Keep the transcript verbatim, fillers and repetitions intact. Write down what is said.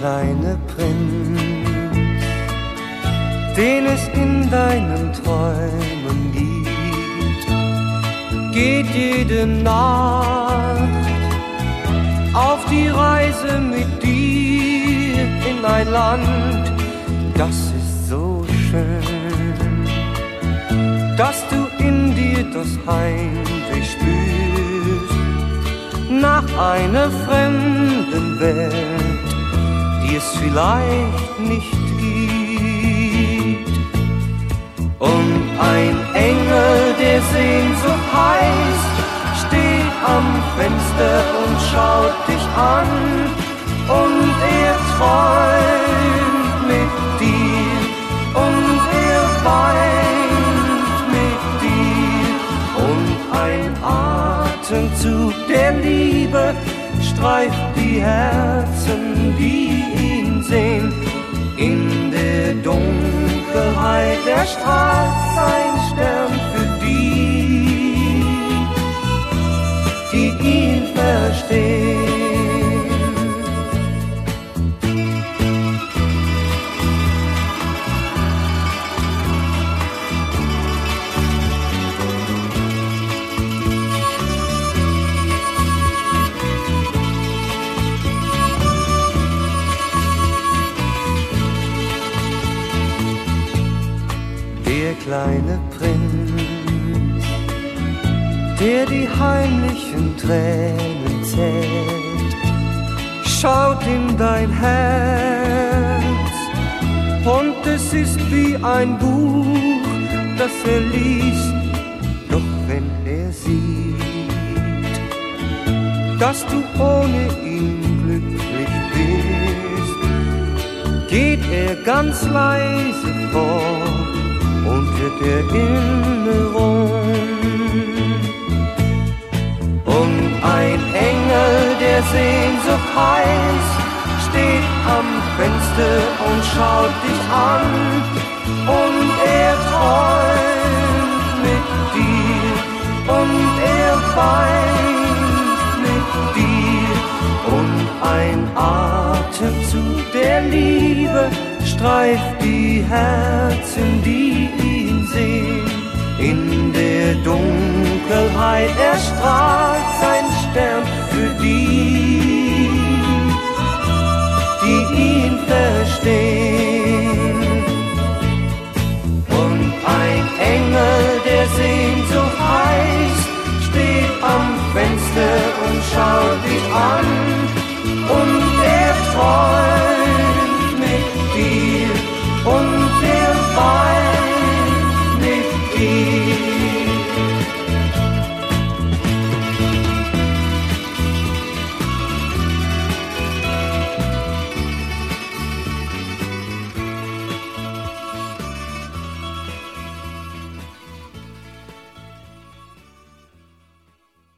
kleine Prinz, den es in deinen Träumen gibt, geht jede Nacht auf die Reise mit dir in ein Land, das ist so schön, dass du in dir das Heimweh spürst nach einer fremden Welt, die es vielleicht nicht gibt. Und ein Engel, der Sehnsucht heißt, steht am Fenster und schaut dich an, und er träumt mit dir und er weint mit dir, und ein Atemzug der Liebe streift die Herzen, die ihn sehen. In der Dunkelheit erstrahlt sein Stern für die, die ihn verstehen. Der kleine Prinz, der die heimlichen Tränen zählt, schaut in dein Herz, und es ist wie ein Buch, das er liest. Doch wenn er sieht, dass du ohne ihn glücklich bist, geht er ganz leise fort unter der Erinnerung. Und ein Engel, der Sehnsucht heißt, steht am Fenster und schaut dich an, und er träumt mit dir und er weint mit dir, und ein Atemzug der Liebe streift die Herzen, die ihn sehen. In der Dunkelheit erstrahlt sein Stern für die, die ihn verstehen.